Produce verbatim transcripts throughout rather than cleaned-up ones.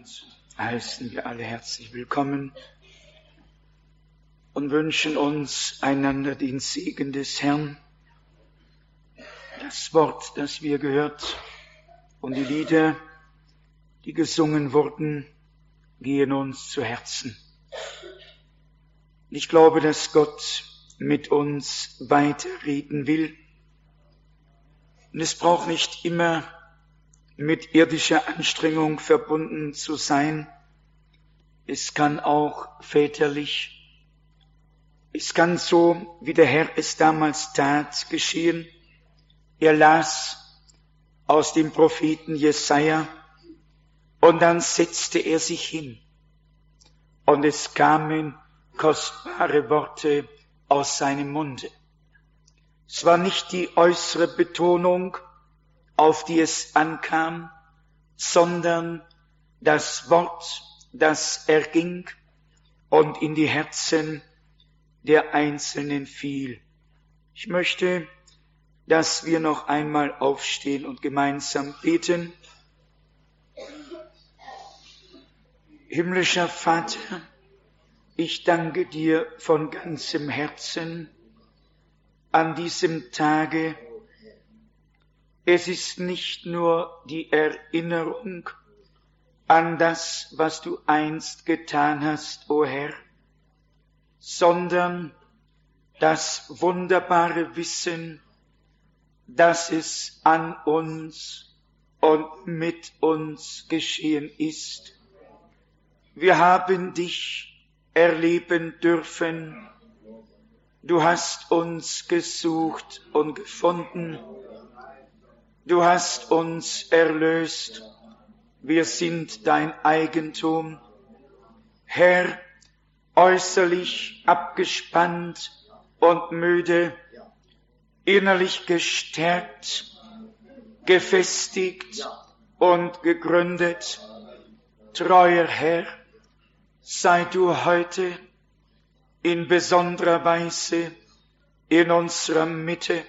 Und heißen wir alle herzlich willkommen und wünschen uns einander den Segen des Herrn. Das Wort, das wir gehört und die Lieder, die gesungen wurden, gehen uns zu Herzen. Ich glaube, dass Gott mit uns weiterreden will. Und es braucht nicht immer mit irdischer Anstrengung verbunden zu sein. Es kann auch väterlich, es kann so, wie der Herr es damals tat, geschehen. Er las aus dem Propheten Jesaja und dann setzte er sich hin und es kamen kostbare Worte aus seinem Munde. Es war nicht die äußere Betonung, auf die es ankam, sondern das Wort, das erging und in die Herzen der Einzelnen fiel. Ich möchte, dass wir noch einmal aufstehen und gemeinsam beten. Himmlischer Vater, ich danke dir von ganzem Herzen an diesem Tage. Es ist nicht nur die Erinnerung an das, was du einst getan hast, o Herr, sondern das wunderbare Wissen, dass es an uns und mit uns geschehen ist. Wir haben dich erleben dürfen. Du hast uns gesucht und gefunden. Du hast uns erlöst, wir sind dein Eigentum. Herr, äußerlich abgespannt und müde, innerlich gestärkt, gefestigt und gegründet. Treuer Herr, sei du heute in besonderer Weise in unserer Mitte.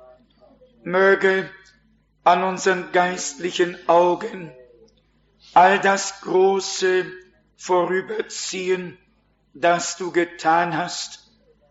Möge an unseren geistlichen Augen all das Große vorüberziehen, das du getan hast.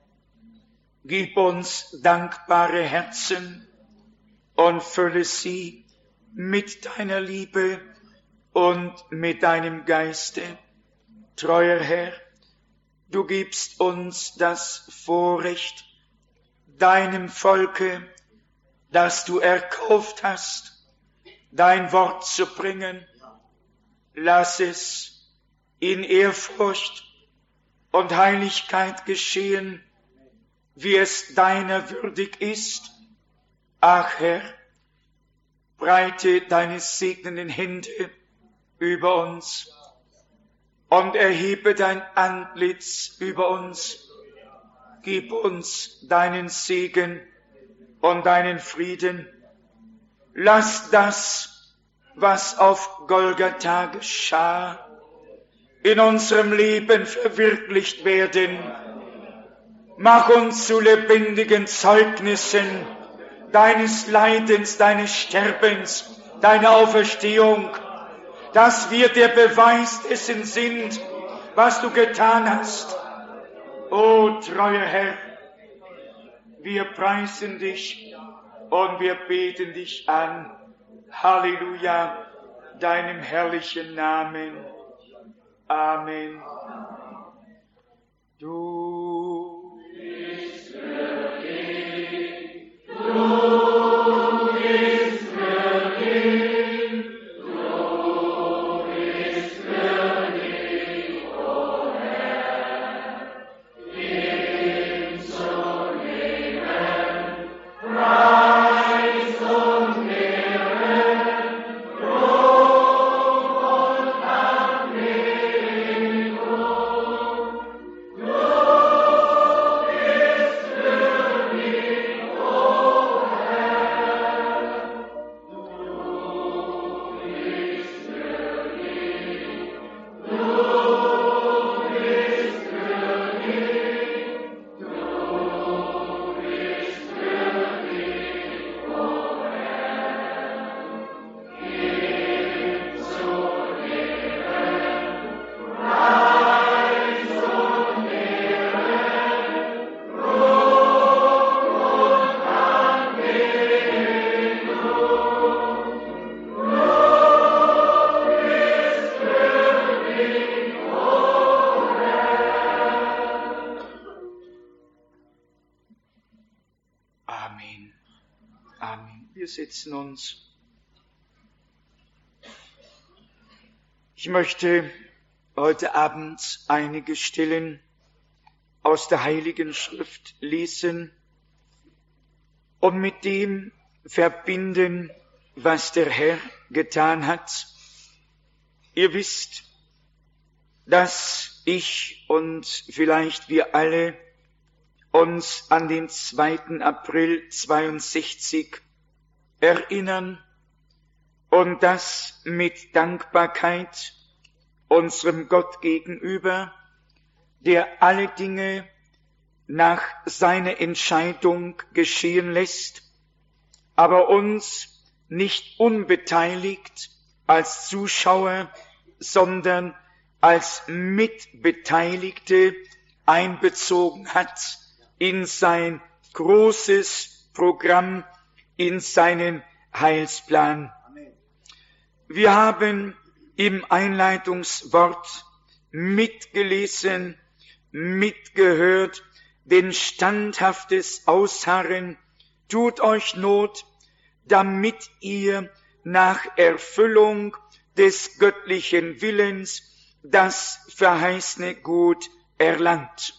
Gib uns dankbare Herzen und fülle sie mit deiner Liebe und mit deinem Geiste. Treuer Herr, du gibst uns das Vorrecht, deinem Volke, das du erkauft hast, dein Wort zu bringen. Lass es in Ehrfurcht und Heiligkeit geschehen, wie es deiner würdig ist. Ach Herr, breite deine segnenden Hände über uns und erhebe dein Antlitz über uns. Gib uns deinen Segen und deinen Frieden. Lass das, was auf Golgatha geschah, in unserem Leben verwirklicht werden. Mach uns zu lebendigen Zeugnissen deines Leidens, deines Sterbens, deiner Auferstehung, dass wir der Beweis dessen sind, was du getan hast. O treuer Herr, wir preisen dich und wir beten dich an. Halleluja, deinem herrlichen Namen. Amen. Du bist würdig, du bist würdig, du bist würdig, o Herr, ihm zu nehmen, Preis und Ehre, Ruhm und Anbetung, du Wir setzen uns. Ich möchte heute Abend einige Stellen aus der Heiligen Schrift lesen und mit dem verbinden, was der Herr getan hat. Ihr wisst, dass ich und vielleicht wir alle uns an den zweiten April zweiundsechzig erinnern und das mit Dankbarkeit unserem Gott gegenüber, der alle Dinge nach seiner Entscheidung geschehen lässt, aber uns nicht unbeteiligt als Zuschauer, sondern als Mitbeteiligte einbezogen hat in sein großes Programm, in seinen Heilsplan. Wir haben im Einleitungswort mitgelesen, mitgehört, denn standhaftes Ausharren tut euch Not, damit ihr nach Erfüllung des göttlichen Willens das verheißene Gut erlangt.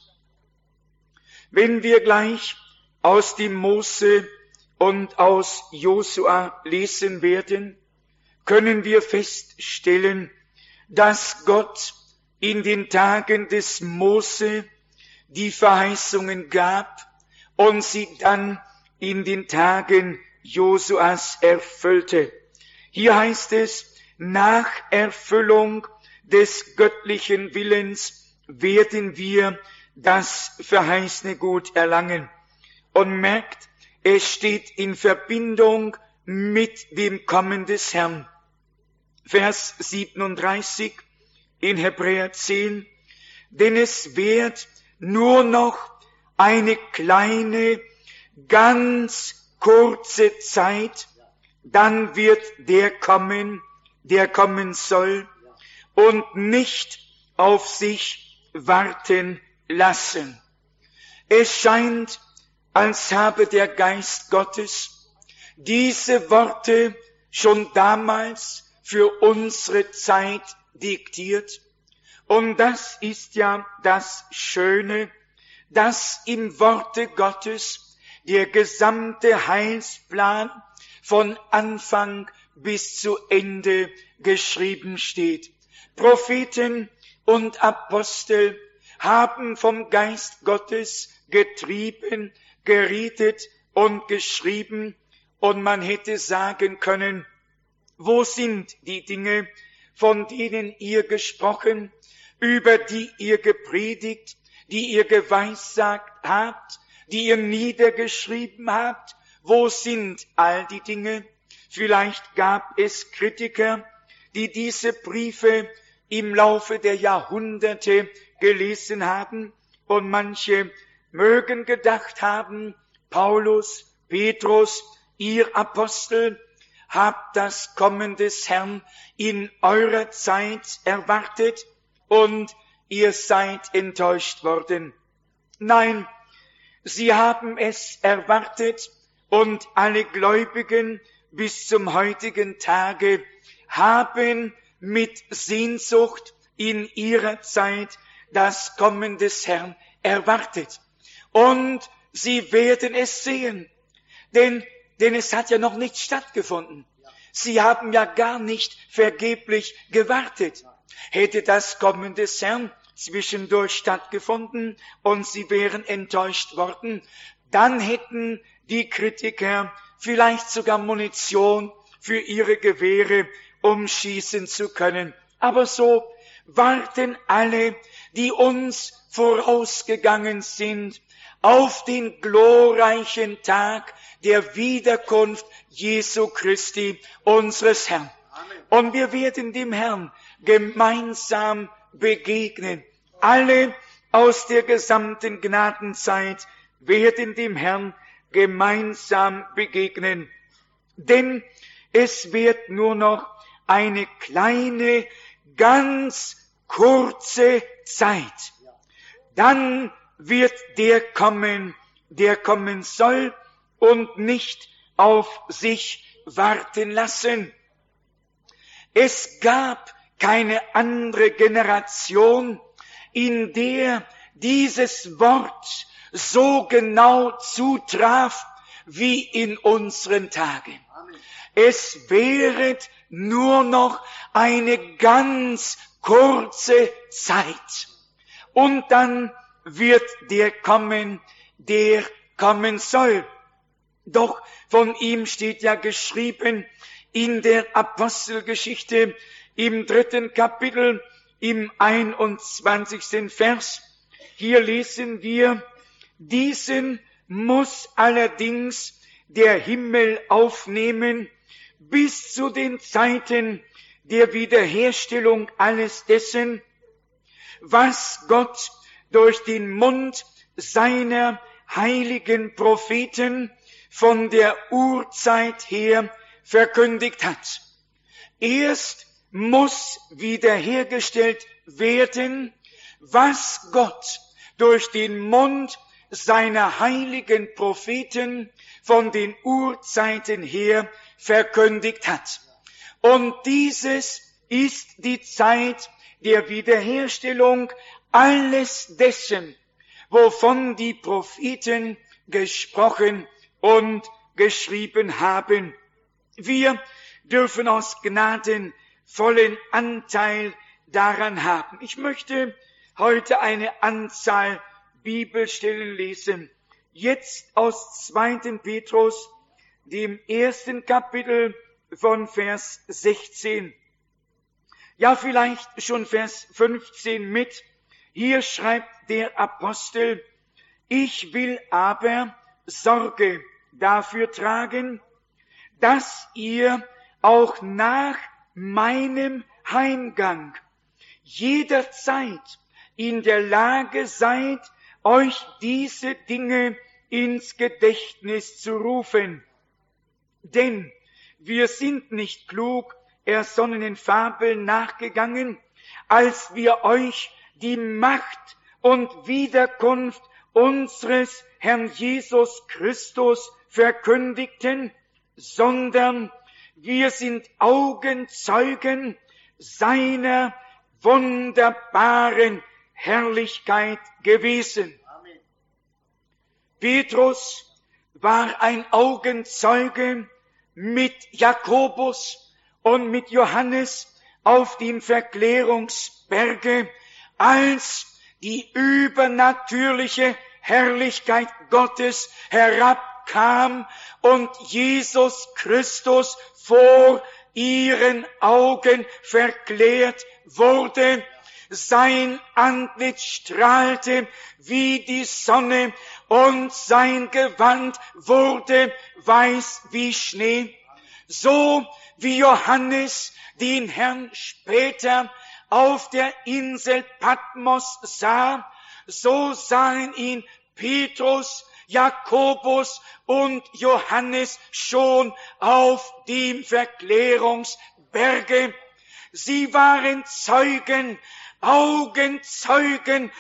Wenn wir gleich aus dem Mose und aus Josua lesen werden, können wir feststellen, dass Gott in den Tagen des Mose die Verheißungen gab und sie dann in den Tagen Josuas erfüllte. Hier heißt es, nach Erfüllung des göttlichen Willens werden wir das verheißene Gut erlangen. Und merkt, es steht in Verbindung mit dem Kommen des Herrn. Vers siebenunddreißig in Hebräer zehn, denn es wird nur noch eine kleine, ganz kurze Zeit, dann wird der kommen, der kommen soll und nicht auf sich warten lassen. Es scheint, als habe der Geist Gottes diese Worte schon damals für unsere Zeit diktiert. Und das ist ja das Schöne, dass im Worte Gottes der gesamte Heilsplan von Anfang bis zu Ende geschrieben steht. Propheten und Apostel haben vom Geist Gottes getrieben, geredet und geschrieben, und man hätte sagen können, wo sind die Dinge, von denen ihr gesprochen, über die ihr gepredigt, die ihr geweissagt habt, die ihr niedergeschrieben habt? Wo sind all die Dinge? Vielleicht gab es Kritiker, die diese Briefe im Laufe der Jahrhunderte gelesen haben, und manche mögen gedacht haben, Paulus, Petrus, ihr Apostel, habt das Kommen des Herrn in eurer Zeit erwartet und ihr seid enttäuscht worden. Nein, sie haben es erwartet, und alle Gläubigen bis zum heutigen Tage haben mit Sehnsucht in ihrer Zeit das Kommen des Herrn erwartet. Und sie werden es sehen, denn Denn es hat ja noch nicht stattgefunden. Sie haben ja gar nicht vergeblich gewartet. Hätte das Kommen des Herrn zwischendurch stattgefunden und sie wären enttäuscht worden, dann hätten die Kritiker vielleicht sogar Munition für ihre Gewehre, um schießen zu können. Aber so warten alle, die uns vorausgegangen sind, auf den glorreichen Tag der Wiederkunft Jesu Christi, unseres Herrn. Amen. Und wir werden dem Herrn gemeinsam begegnen. Alle aus der gesamten Gnadenzeit werden dem Herrn gemeinsam begegnen. Denn es wird nur noch eine kleine, ganz kurze Zeit. Dann wird der kommen, der kommen soll, und nicht auf sich warten lassen. Es gab keine andere Generation, in der dieses Wort so genau zutraf wie in unseren Tagen. Es währet nur noch eine ganz kurze Zeit. Und dann wird der kommen, der kommen soll. Doch von ihm steht ja geschrieben in der Apostelgeschichte im dritten Kapitel, im einundzwanzigsten Vers. Hier lesen wir, diesen muss allerdings der Himmel aufnehmen, bis zu den Zeiten der Wiederherstellung alles dessen, was Gott durch den Mund seiner heiligen Propheten von der Urzeit her verkündigt hat. Erst muss wiederhergestellt werden, was Gott durch den Mund seiner heiligen Propheten von den Urzeiten her verkündigt hat. Und dieses ist die Zeit der Wiederherstellung alles dessen, wovon die Propheten gesprochen und geschrieben haben. Wir dürfen aus Gnaden vollen Anteil daran haben. Ich möchte heute eine Anzahl Bibelstellen lesen. Jetzt aus zweiten Petrus, dem ersten Kapitel von Vers sechzehn. Ja, vielleicht schon Vers fünfzehn mit. Hier schreibt der Apostel, ich will aber Sorge dafür tragen, dass ihr auch nach meinem Heimgang jederzeit in der Lage seid, euch diese Dinge ins Gedächtnis zu rufen. Denn wir sind nicht klug ersonnenen Fabeln nachgegangen, als wir euch die Macht und Wiederkunft unseres Herrn Jesus Christus verkündigten, sondern wir sind Augenzeugen seiner wunderbaren Herrlichkeit gewesen. Amen. Petrus war ein Augenzeuge mit Jakobus und mit Johannes auf dem Verklärungsberge, als die übernatürliche Herrlichkeit Gottes herabkam und Jesus Christus vor ihren Augen verklärt wurde. Sein Antlitz strahlte wie die Sonne und sein Gewand wurde weiß wie Schnee. So wie Johannes den Herrn später auf der Insel Patmos sah, so sahen ihn Petrus, Jakobus und Johannes schon auf dem Verklärungsberge. Sie waren Zeugen, Augenzeugen,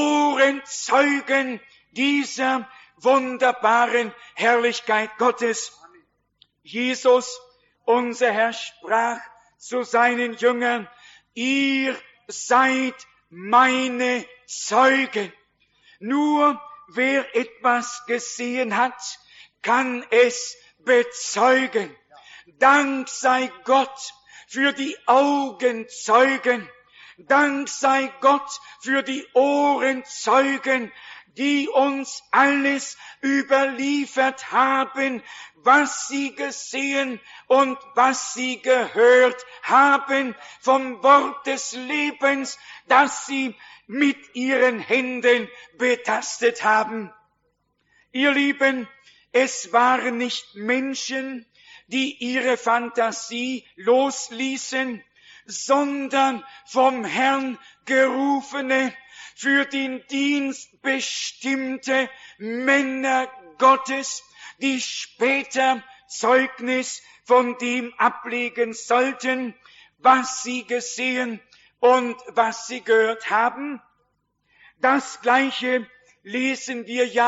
Ohrenzeugen dieser wunderbaren Herrlichkeit Gottes. Jesus, unser Herr, sprach zu seinen Jüngern, ihr seid meine Zeugen. Nur wer etwas gesehen hat, kann es bezeugen. Dank sei Gott für die Augenzeugen. Dank sei Gott für die Ohrenzeugen, die uns alles überliefert haben, was sie gesehen und was sie gehört haben vom Wort des Lebens, das sie mit ihren Händen betastet haben. Ihr Lieben, es waren nicht Menschen, die ihre Fantasie losließen, sondern vom Herrn gerufene, für den Dienst bestimmte Männer Gottes, die später Zeugnis von dem ablegen sollten, was sie gesehen und was sie gehört haben. Das Gleiche lesen wir ja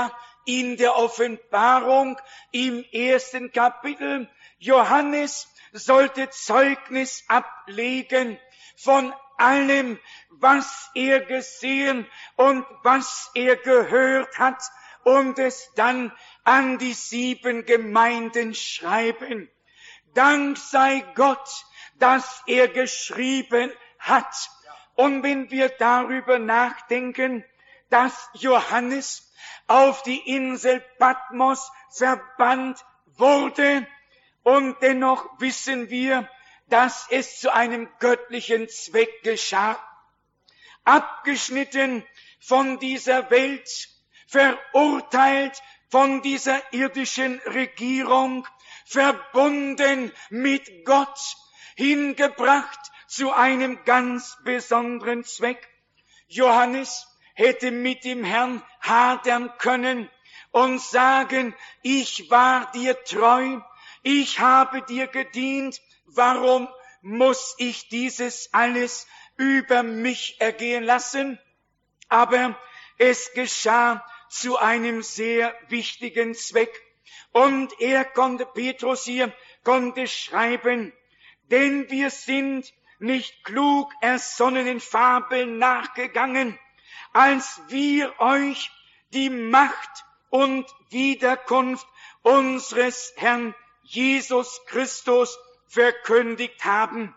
in der Offenbarung im ersten Kapitel. Johannes sollte Zeugnis ablegen von allem, was er gesehen und was er gehört hat, und es dann an die sieben Gemeinden schreiben. Dank sei Gott, dass er geschrieben hat. Und wenn wir darüber nachdenken, dass Johannes auf die Insel Patmos verbannt wurde, und dennoch wissen wir, dass es zu einem göttlichen Zweck geschah. Abgeschnitten von dieser Welt, verurteilt von dieser irdischen Regierung, verbunden mit Gott, hingebracht zu einem ganz besonderen Zweck. Johannes hätte mit dem Herrn hadern können und sagen, ich war dir treu, ich habe dir gedient, warum muss ich dieses alles über mich ergehen lassen? Aber es geschah zu einem sehr wichtigen Zweck. Und er konnte, Petrus hier, konnte schreiben, denn wir sind nicht klug ersonnenen Fabeln nachgegangen, als wir euch die Macht und Wiederkunft unseres Herrn Jesus Christus verkündigt haben.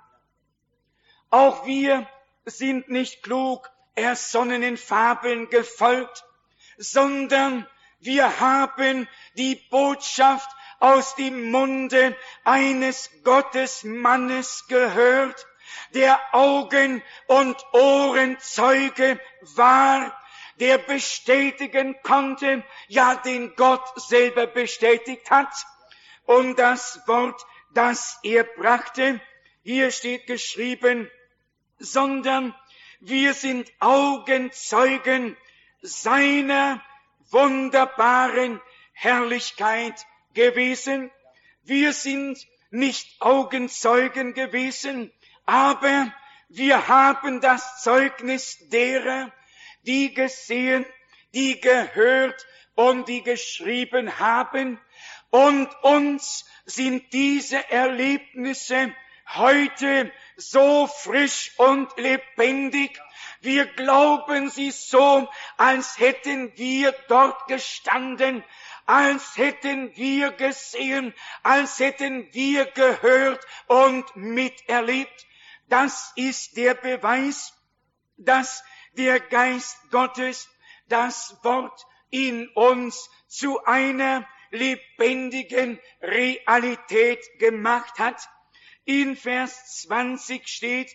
Auch wir sind nicht klug ersonnenen Fabeln gefolgt, sondern wir haben die Botschaft aus dem Munde eines Gottesmannes gehört, der Augen- und Ohrenzeuge war, der bestätigen konnte, ja, den Gott selber bestätigt hat. Und das Wort, das er brachte, hier steht geschrieben, sondern wir sind Augenzeugen seiner wunderbaren Herrlichkeit gewesen. Wir sind nicht Augenzeugen gewesen, aber wir haben das Zeugnis derer, die gesehen, die gehört und die geschrieben haben. Und uns sind diese Erlebnisse heute so frisch und lebendig. Wir glauben sie so, als hätten wir dort gestanden, als hätten wir gesehen, als hätten wir gehört und miterlebt. Das ist der Beweis, dass der Geist Gottes das Wort in uns zu einer lebendigen Realität gemacht hat. In Vers zwanzig steht,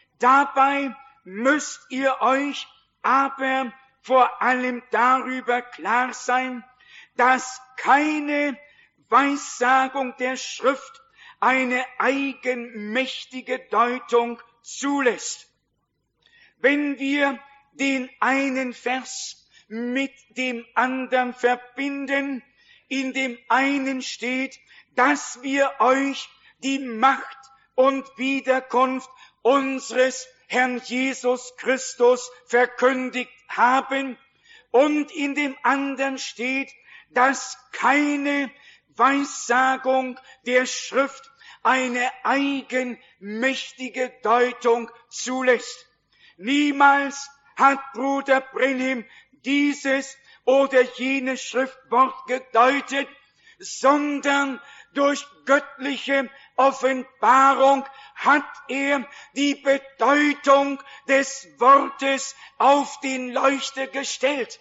dabei müsst ihr euch aber vor allem darüber klar sein, dass keine Weissagung der Schrift eine eigenmächtige Deutung zulässt. Wenn wir den einen Vers mit dem anderen verbinden, in dem einen steht, dass wir euch die Macht und Wiederkunft unseres Herrn Jesus Christus verkündigt haben, und in dem anderen steht, dass keine Weissagung der Schrift eine eigenmächtige Deutung zulässt. Niemals hat Bruder Branham dieses oder jenes Schriftwort gedeutet, sondern durch göttliche Offenbarung hat er die Bedeutung des Wortes auf den Leuchter gestellt.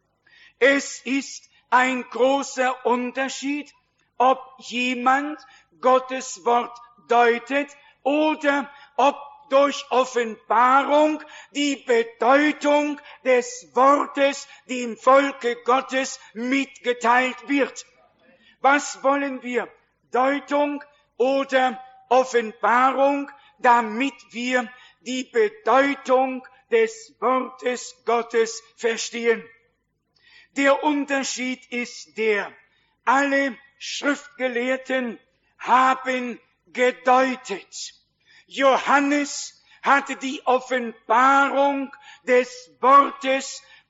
Es ist ein großer Unterschied, ob jemand Gottes Wort deutet oder ob durch Offenbarung die Bedeutung des Wortes dem Volke Gottes mitgeteilt wird. Was wollen wir? Deutung oder Offenbarung, damit wir die Bedeutung des Wortes Gottes verstehen. Der Unterschied ist der, alle Schriftgelehrten haben gedeutet. Johannes hatte die Offenbarung des Wortes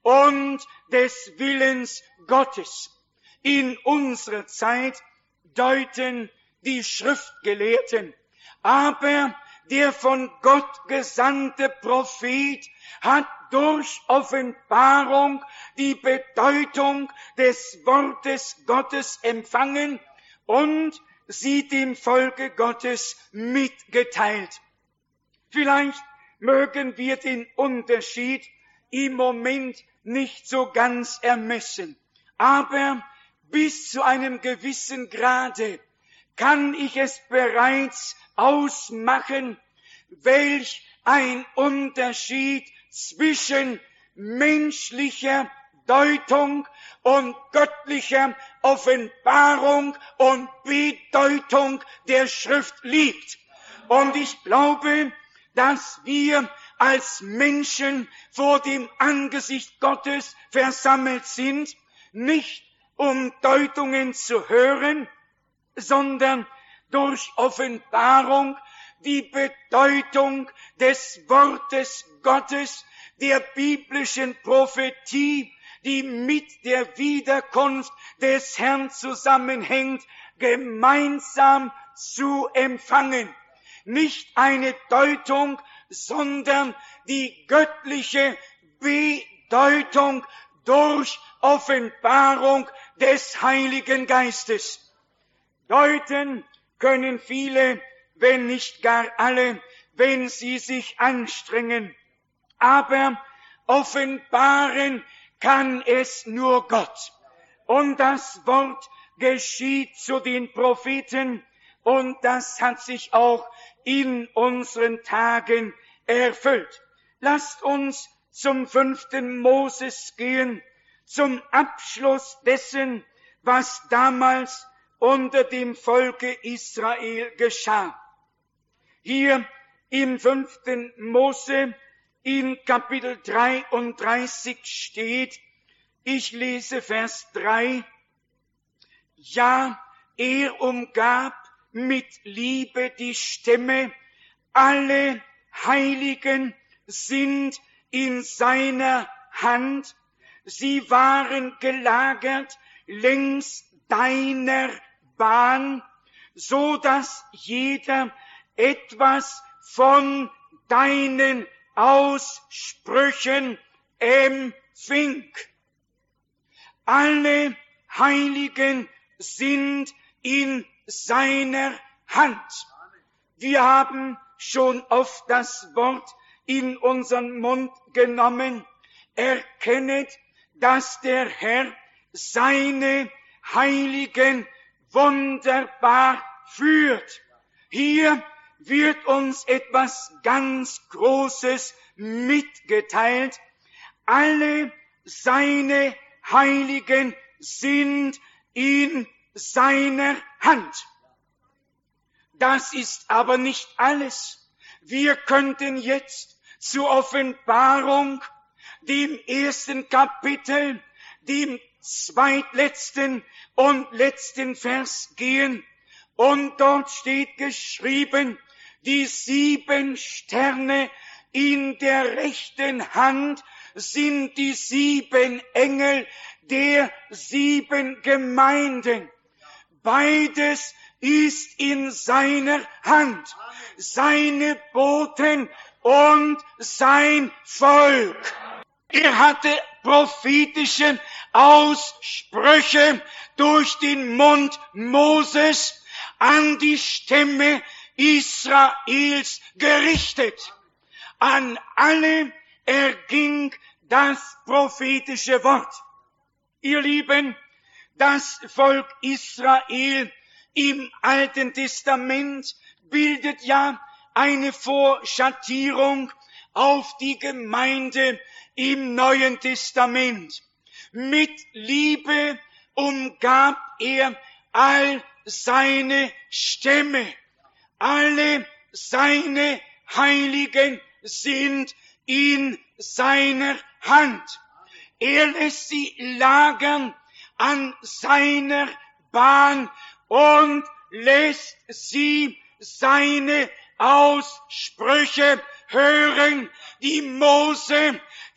und des Willens Gottes. In unserer Zeit deuten die Schriftgelehrten, aber der von Gott gesandte Prophet hat durch Offenbarung die Bedeutung des Wortes Gottes empfangen und sie dem Volke Gottes mitgeteilt. Vielleicht mögen wir den Unterschied im Moment nicht so ganz ermessen, aber bis zu einem gewissen Grade kann ich es bereits ausmachen, welch ein Unterschied zwischen menschlicher Deutung und göttlicher Offenbarung und Bedeutung der Schrift liegt. Und ich glaube, dass wir als Menschen vor dem Angesicht Gottes versammelt sind, nicht um Deutungen zu hören, sondern durch Offenbarung die Bedeutung des Wortes Gottes, der biblischen Prophetie, die mit der Wiederkunft des Herrn zusammenhängt, gemeinsam zu empfangen. Nicht eine Deutung, sondern die göttliche Bedeutung durch Offenbarung des Heiligen Geistes. Deuten können viele, wenn nicht gar alle, wenn sie sich anstrengen. Aber offenbaren kann es nur Gott. Und das Wort geschieht zu den Propheten, und das hat sich auch in unseren Tagen erfüllt. Lasst uns zum fünften Moses gehen, zum Abschluss dessen, was damals unter dem Volke Israel geschah. Hier im fünften Mose in Kapitel dreiunddreißig steht, ich lese Vers drei, ja, er umgab mit Liebe die Stämme, alle Heiligen sind in seiner Hand, sie waren gelagert längs deiner Bahn, so dass jeder etwas von deinen Aussprüchen empfing. Alle Heiligen sind in seiner Hand. Wir haben schon oft das Wort in unseren Mund genommen. Erkennet, dass der Herr seine Heiligen wunderbar führt. Hier wird uns etwas ganz Großes mitgeteilt. Alle seine Heiligen sind in seiner Hand. Das ist aber nicht alles. Wir könnten jetzt zur Offenbarung, dem ersten Kapitel, dem zweitletzten und letzten Vers gehen. Und dort steht geschrieben, die sieben Sterne in der rechten Hand sind die sieben Engel der sieben Gemeinden. Beides ist in seiner Hand, seine Boten und sein Volk. Er hatte prophetische Aussprüche durch den Mund Moses an die Stämme Israels gerichtet. An alle erging das prophetische Wort. Ihr Lieben, das Volk Israel im Alten Testament bildet ja eine Vorschattierung auf die Gemeinde im Neuen Testament. Mit Liebe umgab er all seine Stämme. Alle seine Heiligen sind in seiner Hand. Er lässt sie lagern an seiner Bahn und lässt sie seine Aussprüche hören, die Mose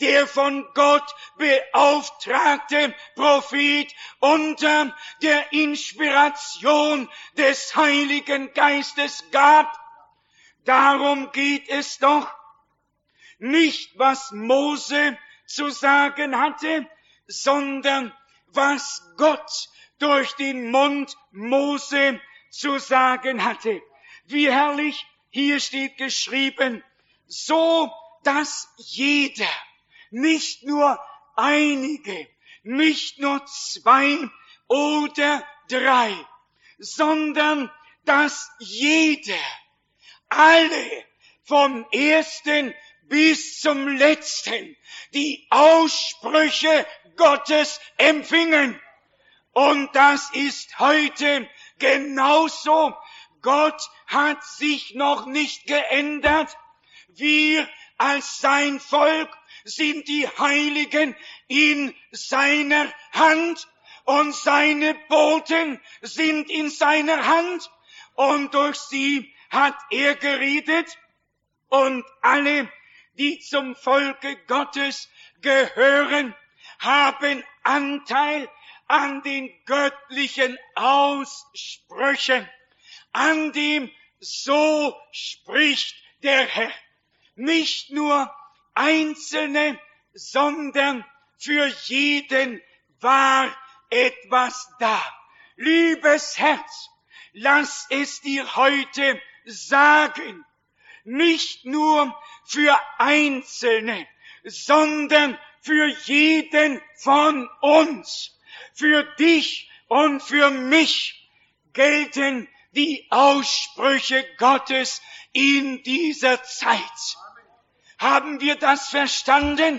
der von Gott beauftragte Prophet unter der Inspiration des Heiligen Geistes gab. Darum geht es doch nicht, was Mose zu sagen hatte, sondern was Gott durch den Mund Mose zu sagen hatte. Wie herrlich, hier steht geschrieben, so dass jeder, nicht nur einige, nicht nur zwei oder drei, sondern dass jeder, alle vom ersten bis zum letzten, die Aussprüche Gottes empfingen. Und das ist heute genauso. Gott hat sich noch nicht geändert. Wir als sein Volk sind die Heiligen in seiner Hand und seine Boten sind in seiner Hand und durch sie hat er geredet und alle, die zum Volke Gottes gehören, haben Anteil an den göttlichen Aussprüchen, an dem so spricht der Herr. Nicht nur Einzelne, sondern für jeden war etwas da. Liebes Herz, lass es dir heute sagen, nicht nur für Einzelne, sondern für jeden von uns, für dich und für mich gelten die Aussprüche Gottes in dieser Zeit. Haben wir das verstanden?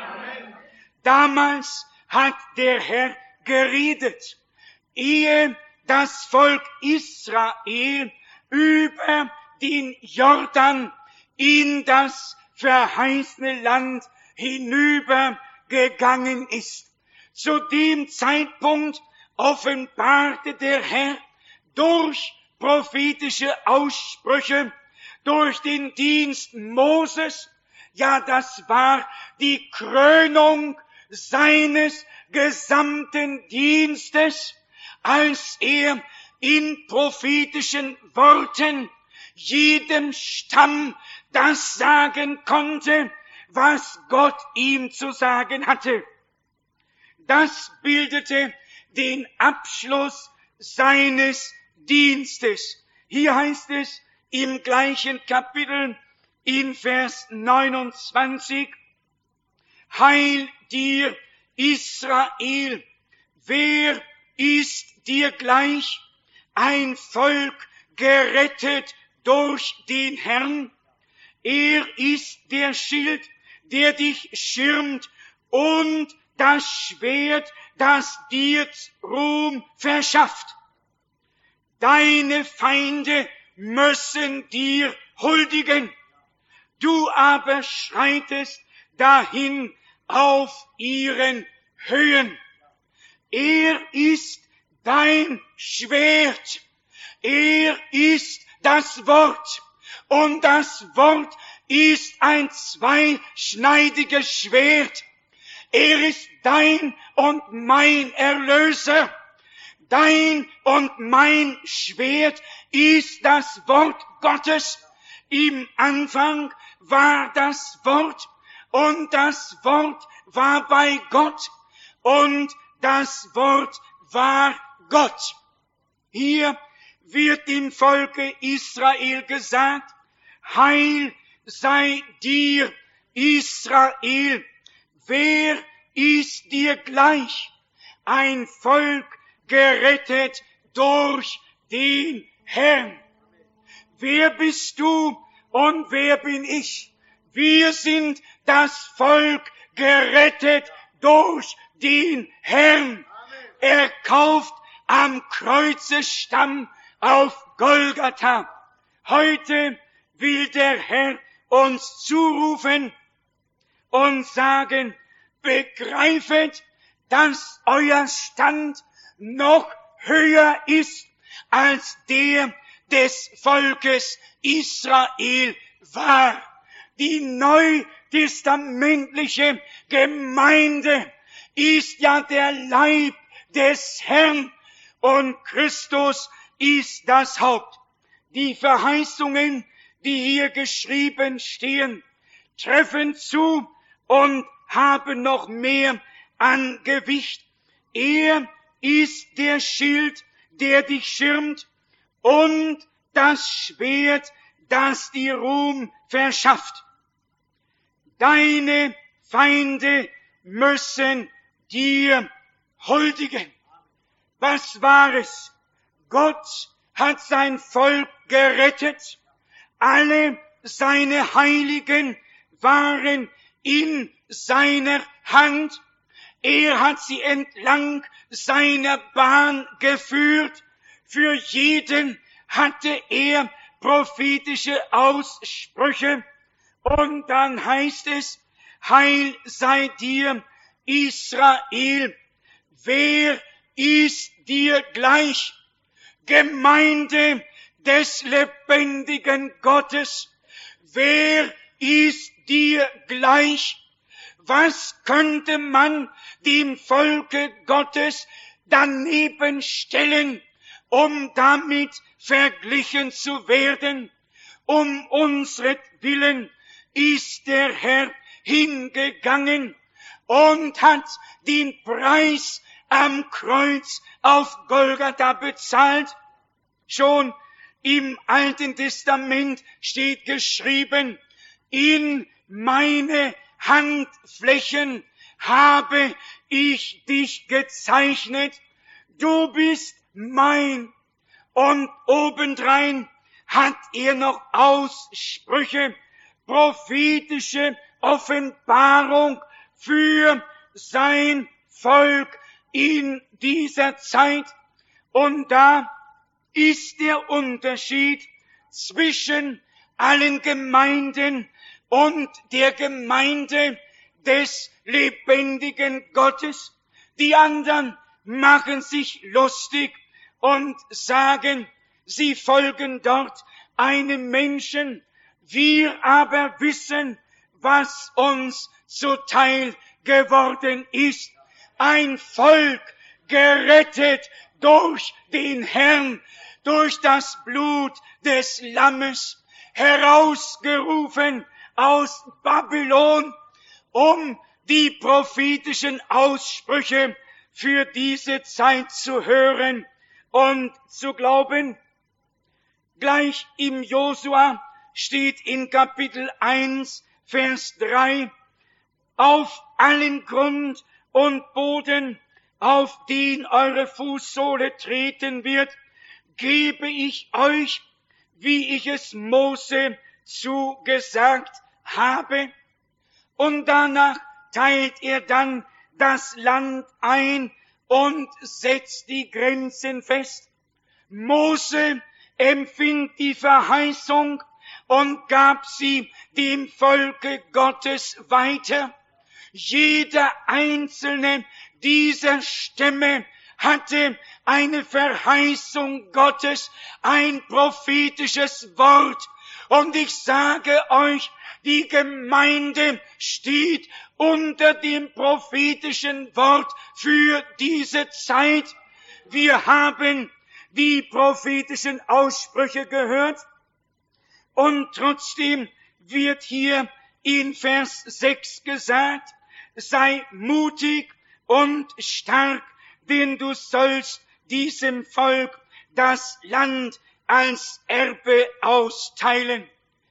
Damals hat der Herr geredet, ehe das Volk Israel über den Jordan in das verheißene Land hinübergegangen ist. Zu dem Zeitpunkt offenbarte der Herr durch prophetische Aussprüche, durch den Dienst Moses, ja, das war die Krönung seines gesamten Dienstes, als er in prophetischen Worten jedem Stamm das sagen konnte, was Gott ihm zu sagen hatte. Das bildete den Abschluss seines Dienstes. Hier heißt es im gleichen Kapitel in Vers neunundzwanzig, Heil dir, Israel, wer ist dir gleich, ein Volk gerettet durch den Herrn? Er ist der Schild, der dich schirmt und das Schwert, das dir Ruhm verschafft. Deine Feinde müssen dir huldigen, du aber schreitest dahin auf ihren Höhen. Er ist dein Schwert, er ist das Wort, und das Wort ist ein zweischneidiges Schwert. Er ist dein und mein Erlöser. Dein und mein Schwert ist das Wort Gottes. Im Anfang war das Wort und das Wort war bei Gott und das Wort war Gott. Hier wird dem Volke Israel gesagt, Heil sei dir, Israel. Wer ist dir gleich? Ein Volk gerettet durch den Herrn. Wer bist du und wer bin ich? Wir sind das Volk gerettet durch den Herrn. Erkauft am Kreuzesstamm auf Golgatha. Heute will der Herr uns zurufen und sagen, begreifet, dass euer Stand noch höher ist als der des Volkes Israel war. Die neu alttestamentliche Gemeinde ist ja der Leib des Herrn und Christus ist das Haupt. Die Verheißungen, die hier geschrieben stehen, treffen zu und haben noch mehr an Gewicht. Er ist der Schild, der dich schirmt, und das Schwert, das dir Ruhm verschafft. Deine Feinde müssen dir huldigen. Was war es? Gott hat sein Volk gerettet. Alle seine Heiligen waren in seiner Hand. Er hat sie entlang seiner Bahn geführt. Für jeden hatte er prophetische Aussprüche. Und dann heißt es, Heil sei dir, Israel. Wer ist dir gleich? Gemeinde des lebendigen Gottes. Wer ist dir gleich? Was könnte man dem Volke Gottes daneben stellen, um damit verglichen zu werden? Um unsretwillen ist der Herr hingegangen und hat den Preis am Kreuz auf Golgatha bezahlt. Schon im Alten Testament steht geschrieben, in meine Handflächen habe ich dich gezeichnet, du bist mein. Und obendrein hat er noch Aussprüche, prophetische Offenbarung für sein Volk in dieser Zeit. Und da ist der Unterschied zwischen allen Gemeinden und der Gemeinde des lebendigen Gottes. Die anderen machen sich lustig und sagen, sie folgen dort einem Menschen. Wir aber wissen, was uns zuteil geworden ist. Ein Volk gerettet durch den Herrn, durch das Blut des Lammes, herausgerufen aus Babylon, um die prophetischen Aussprüche für diese Zeit zu hören und zu glauben. Gleich im Josua steht in Kapitel eins, Vers drei, auf allen Grund und Boden, auf den eure Fußsohle treten wird, gebe ich euch, wie ich es Mose zugesagt habe. Und danach teilt er dann das Land ein und setzt die Grenzen fest. Mose empfing die Verheißung und gab sie dem Volke Gottes weiter. Jeder einzelne dieser Stämme hatte eine Verheißung Gottes, ein prophetisches Wort. Und ich sage euch, die Gemeinde steht unter dem prophetischen Wort für diese Zeit. Wir haben die prophetischen Aussprüche gehört und trotzdem wird hier in Vers sechs gesagt, sei mutig und stark, denn du sollst diesem Volk das Land als Erbe austeilen.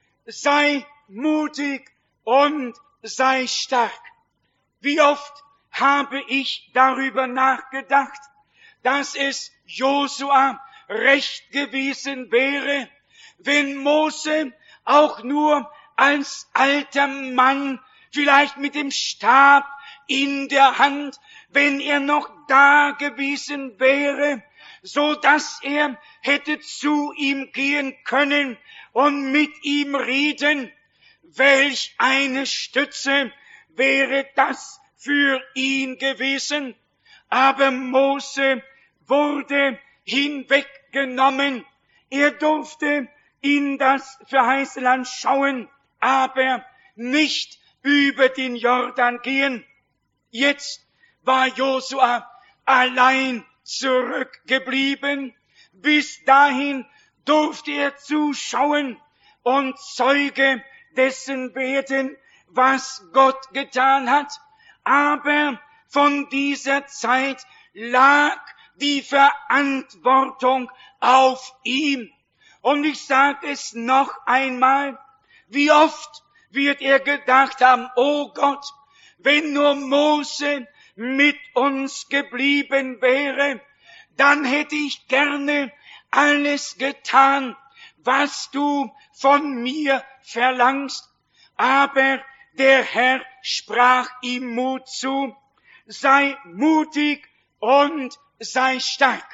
Sei mutig und sei stark. Wie oft habe ich darüber nachgedacht, dass es Josua recht gewesen wäre, wenn Mose auch nur als alter Mann, vielleicht mit dem Stab in der Hand, wenn er noch da gewesen wäre, so dass er hätte zu ihm gehen können und mit ihm reden. Welch eine Stütze wäre das für ihn gewesen. Aber Mose wurde hinweggenommen. Er durfte in das verheißene Land schauen, aber nicht über den Jordan gehen. Jetzt war Josua allein zurückgeblieben. Bis dahin durfte er zuschauen und Zeuge dessen werden, was Gott getan hat. Aber von dieser Zeit lag die Verantwortung auf ihm. Und ich sage es noch einmal, wie oft wird er gedacht haben, oh Gott, wenn nur Mose mit uns geblieben wäre, dann hätte ich gerne alles getan, was du von mir verlangst. Aber der Herr sprach ihm Mut zu, sei mutig und sei stark.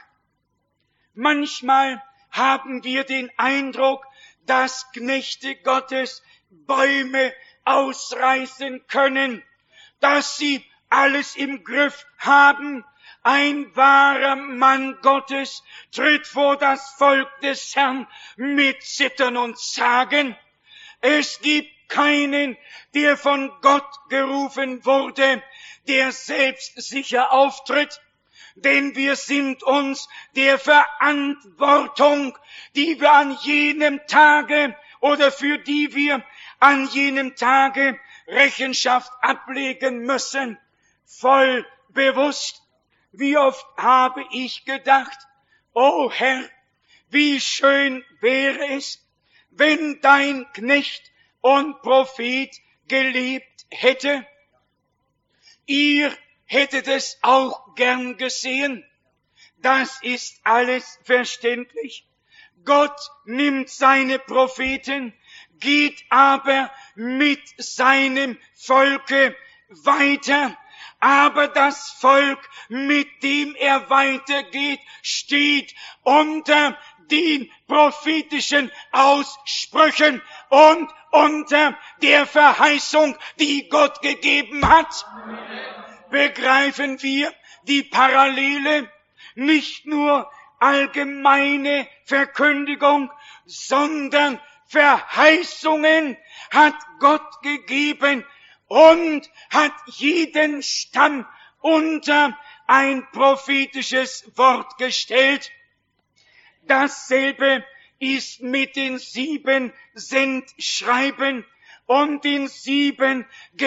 Manchmal haben wir den Eindruck, dass Knechte Gottes Bäume ausreißen können, dass sie alles im Griff haben. Ein wahrer Mann Gottes tritt vor das Volk des Herrn mit Zittern und Zagen. Es gibt keinen, der von Gott gerufen wurde, der selbstsicher auftritt. Denn wir sind uns der Verantwortung, die wir an jenem Tage oder für die wir an jenem Tage Rechenschaft ablegen müssen, voll bewusst. Wie oft habe ich gedacht, o Herr, wie schön wäre es, wenn dein Knecht und Prophet gelebt hätte. Ihr hättet es auch gern gesehen. Das ist alles verständlich. Gott nimmt seine Propheten, geht aber mit seinem Volke weiter. Aber das Volk, mit dem er weitergeht, steht unter den prophetischen Aussprüchen und unter der Verheißung, die Gott gegeben hat. Begreifen wir die Parallele? Nicht nur allgemeine Verkündigung, sondern Verheißungen hat Gott gegeben und hat jeden Stamm unter ein prophetisches Wort gestellt. Dasselbe ist mit den sieben Sendschreiben und den sieben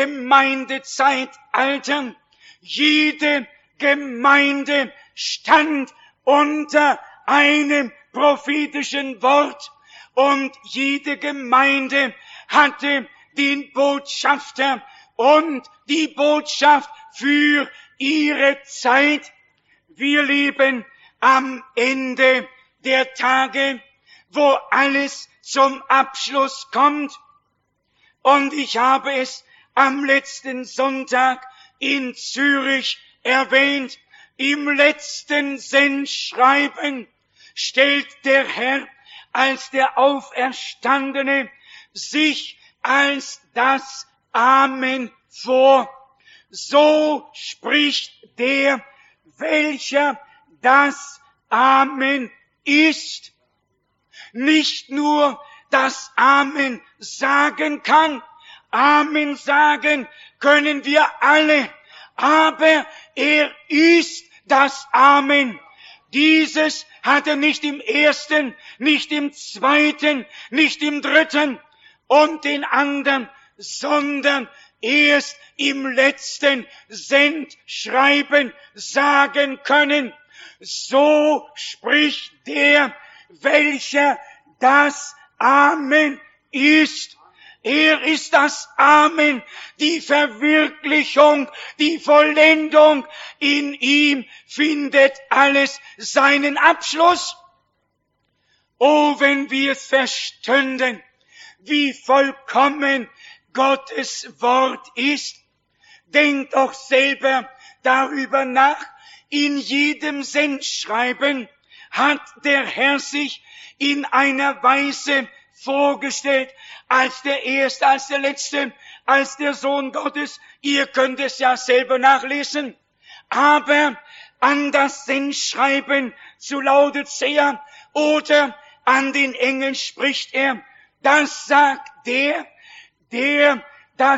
Gemeindezeitaltern. Jede Gemeinde stand unter einem prophetischen Wort und jede Gemeinde hatte den Botschafter und die Botschaft für ihre Zeit. Wir leben am Ende der Tage, wo alles zum Abschluss kommt. Und ich habe es am letzten Sonntag in Zürich erwähnt. Im letzten Sendschreiben stellt der Herr als der Auferstandene sich als das Amen vor. So spricht der, welcher das Amen ist. Nicht nur das Amen sagen kann. Amen sagen können wir alle. Aber er ist das Amen. Dieses hat er nicht im ersten, nicht im zweiten, nicht im dritten und den anderen, sondern erst im letzten Sendschreiben sagen können. So spricht der, welcher das Amen ist. Er ist das Amen, die Verwirklichung, die Vollendung. In ihm findet alles seinen Abschluss. Oh, wenn wir es verstünden, wie vollkommen Gottes Wort ist. Denkt doch selber darüber nach. In jedem Sendschreiben hat der Herr sich in einer Weise vorgestellt, als der Erste, als der Letzte, als der Sohn Gottes. Ihr könnt es ja selber nachlesen. Aber an das Sendschreiben zu Laodicea oder an den Engel spricht er. Das sagt der, der das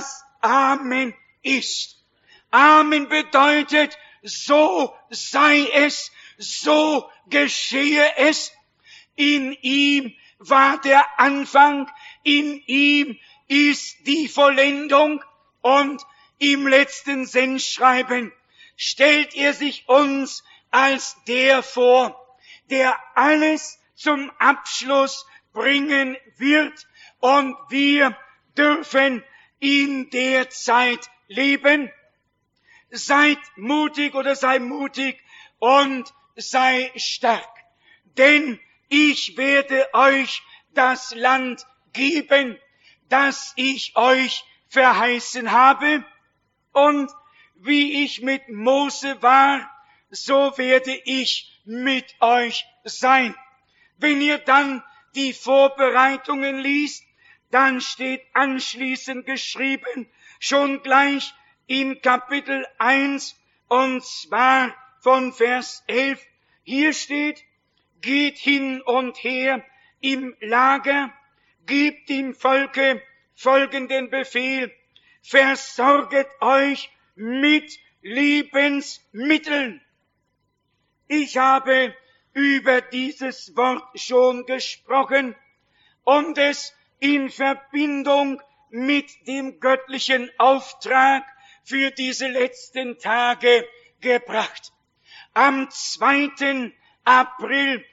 Amen ist. Amen bedeutet, so sei es, so geschehe es. In ihm war der Anfang, in ihm ist die Vollendung. Und im letzten Sendschreiben stellt er sich uns als der vor, der alles zum Abschluss bringen wird, und wir dürfen in der Zeit leben. Seid mutig oder sei mutig und sei stark, denn ich werde euch das Land geben, das ich euch verheißen habe. Und wie ich mit Mose war, so werde ich mit euch sein. Wenn ihr dann die Vorbereitungen liest, dann steht anschließend geschrieben, schon gleich in Kapitel eins, und zwar von Vers elf, hier steht, geht hin und her im Lager, gebt dem Volke folgenden Befehl, versorget euch mit Lebensmitteln. Ich habe über dieses Wort schon gesprochen und es in Verbindung mit dem göttlichen Auftrag für diese letzten Tage gebracht. Am zweiten April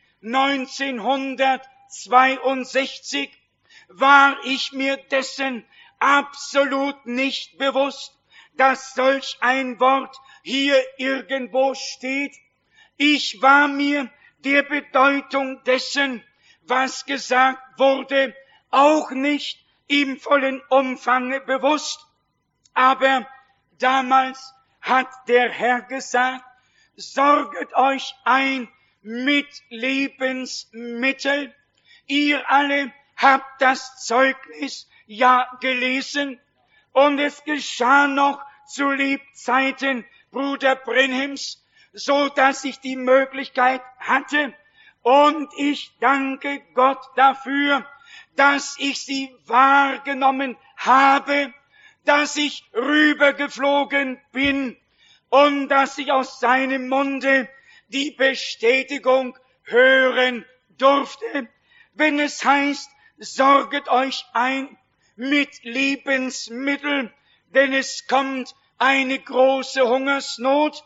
neunzehnhundertzweiundsechzig war ich mir dessen absolut nicht bewusst, dass solch ein Wort hier irgendwo steht. Ich war mir der Bedeutung dessen, was gesagt wurde, auch nicht im vollen Umfange bewusst. Aber damals hat der Herr gesagt, sorget euch ein mit Lebensmitteln. Ihr alle habt das Zeugnis ja gelesen, und es geschah noch zu Lebzeiten Bruder Branhams, so dass ich die Möglichkeit hatte, und ich danke Gott dafür, dass ich sie wahrgenommen habe, dass ich rübergeflogen bin und dass ich aus seinem Munde die Bestätigung hören durfte, wenn es heißt, sorget euch ein mit Lebensmitteln, denn es kommt eine große Hungersnot,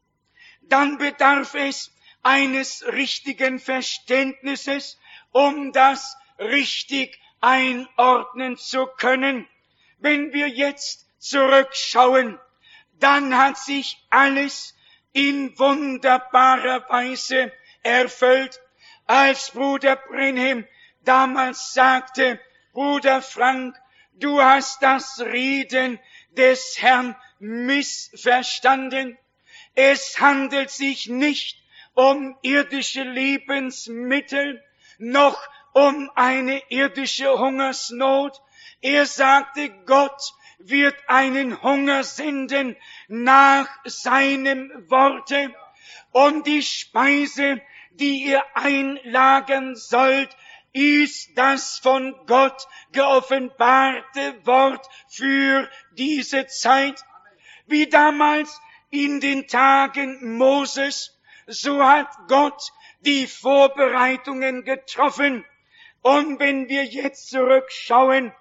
dann bedarf es eines richtigen Verständnisses, um das richtig einordnen zu können. Wenn wir jetzt zurückschauen, dann hat sich alles in wunderbarer Weise erfüllt, als Bruder Branham damals sagte, Bruder Frank, du hast das Reden des Herrn missverstanden. Es handelt sich nicht um irdische Lebensmittel, noch um eine irdische Hungersnot. Er sagte, Gott wird einen Hunger senden nach seinem Worte, und die Speise, die ihr einlagern sollt, ist das von Gott geoffenbarte Wort für diese Zeit. Wie damals in den Tagen Moses, so hat Gott die Vorbereitungen getroffen. Und wenn wir jetzt zurückschauen,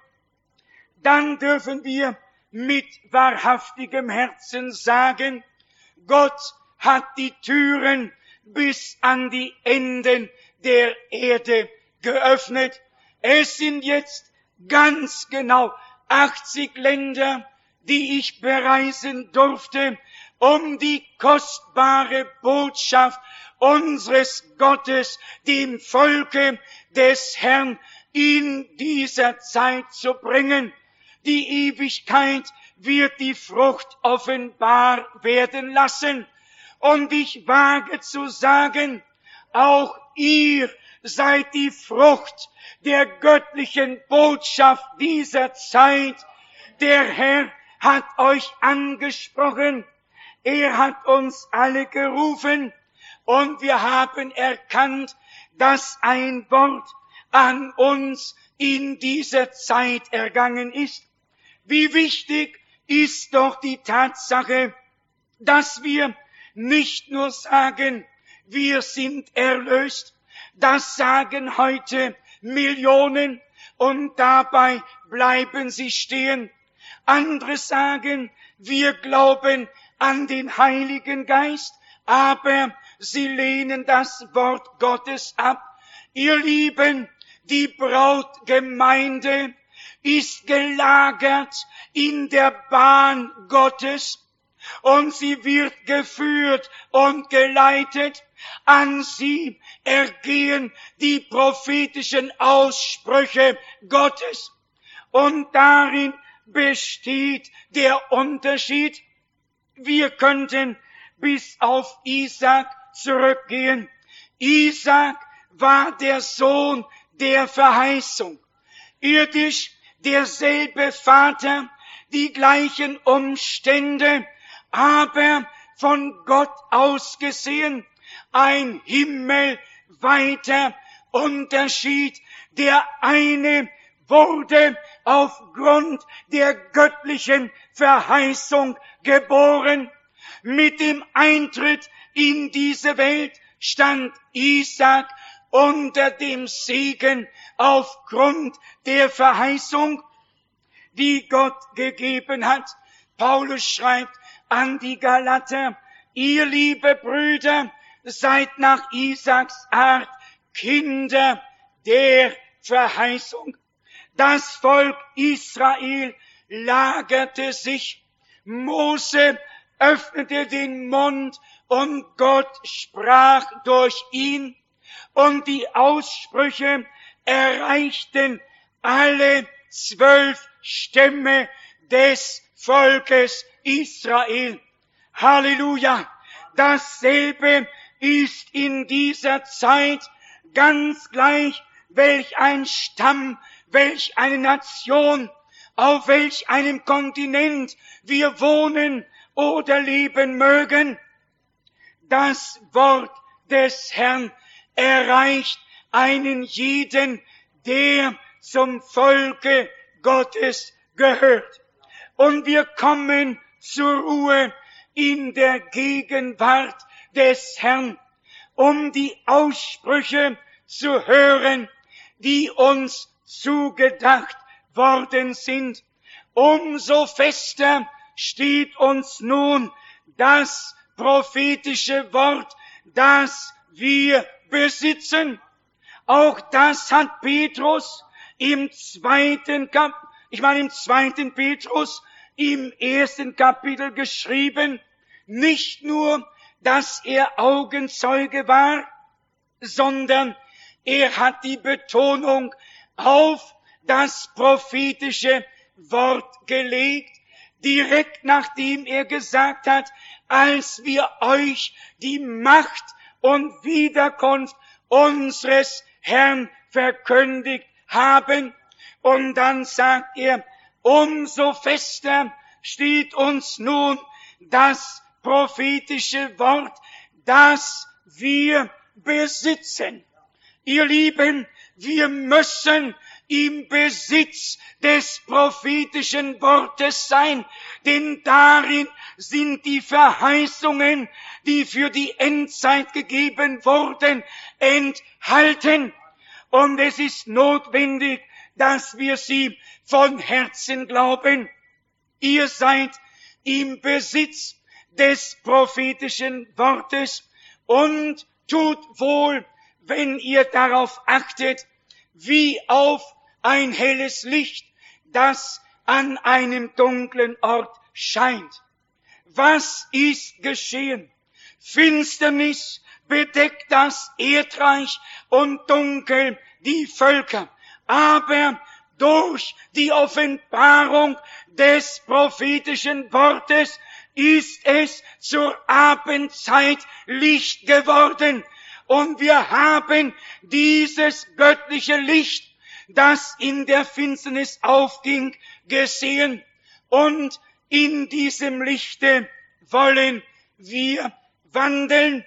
dann dürfen wir mit wahrhaftigem Herzen sagen, Gott hat die Türen bis an die Enden der Erde geöffnet. Es sind jetzt ganz genau achtzig Länder, die ich bereisen durfte, um die kostbare Botschaft unseres Gottes dem Volke des Herrn in dieser Zeit zu bringen. Die Ewigkeit wird die Frucht offenbar werden lassen. Und ich wage zu sagen, auch ihr seid die Frucht der göttlichen Botschaft dieser Zeit. Der Herr hat euch angesprochen. Er hat uns alle gerufen. Und wir haben erkannt, dass ein Wort an uns in dieser Zeit ergangen ist. Wie wichtig ist doch die Tatsache, dass wir nicht nur sagen, wir sind erlöst, das sagen heute Millionen und dabei bleiben sie stehen. Andere sagen, wir glauben an den Heiligen Geist, aber sie lehnen das Wort Gottes ab. Ihr Lieben, die Brautgemeinde ist gelagert in der Bahn Gottes und sie wird geführt und geleitet. An sie ergehen die prophetischen Aussprüche Gottes. Und darin besteht der Unterschied. Wir könnten bis auf Isaak zurückgehen. Isaak war der Sohn der Verheißung. Irdisch derselbe Vater, die gleichen Umstände, aber von Gott aus gesehen ein himmelweiter Unterschied. Der eine wurde aufgrund der göttlichen Verheißung geboren. Mit dem Eintritt in diese Welt stand Isaak unter dem Segen aufgrund der Verheißung, die Gott gegeben hat. Paulus schreibt an die Galater, ihr liebe Brüder, seid nach Isaaks Art Kinder der Verheißung. Das Volk Israel lagerte sich. Mose öffnete den Mund und Gott sprach durch ihn. Und die Aussprüche erreichten alle zwölf Stämme des Volkes Israel. Halleluja! Dasselbe ist in dieser Zeit ganz gleich, welch ein Stamm, welch eine Nation, auf welch einem Kontinent wir wohnen oder leben mögen. Das Wort des Herrn erreicht einen jeden, der zum Volke Gottes gehört. Und wir kommen zur Ruhe in der Gegenwart des Herrn, um die Aussprüche zu hören, die uns zugedacht worden sind. Umso fester steht uns nun das prophetische Wort, das wir besitzen. Auch das hat Petrus im zweiten Kap, ich meine im zweiten Petrus, im ersten Kapitel geschrieben. Nicht nur, dass er Augenzeuge war, sondern er hat die Betonung auf das prophetische Wort gelegt, direkt nachdem er gesagt hat, als wir euch die Macht und Wiederkunft unseres Herrn verkündigt haben. Und dann sagt er, umso fester steht uns nun das prophetische Wort, das wir besitzen. Ihr Lieben, wir müssen im Besitz des prophetischen Wortes sein, denn darin sind die Verheißungen, die für die Endzeit gegeben wurden, enthalten. Und es ist notwendig, dass wir sie von Herzen glauben. Ihr seid im Besitz des prophetischen Wortes und tut wohl, wenn ihr darauf achtet, wie auf ein helles Licht, das an einem dunklen Ort scheint. Was ist geschehen? Finsternis bedeckt das Erdreich und dunkel die Völker. Aber durch die Offenbarung des prophetischen Wortes ist es zur Abendzeit Licht geworden. Und wir haben dieses göttliche Licht, das in der Finsternis aufging, gesehen. Und in diesem Lichte wollen wir wandeln.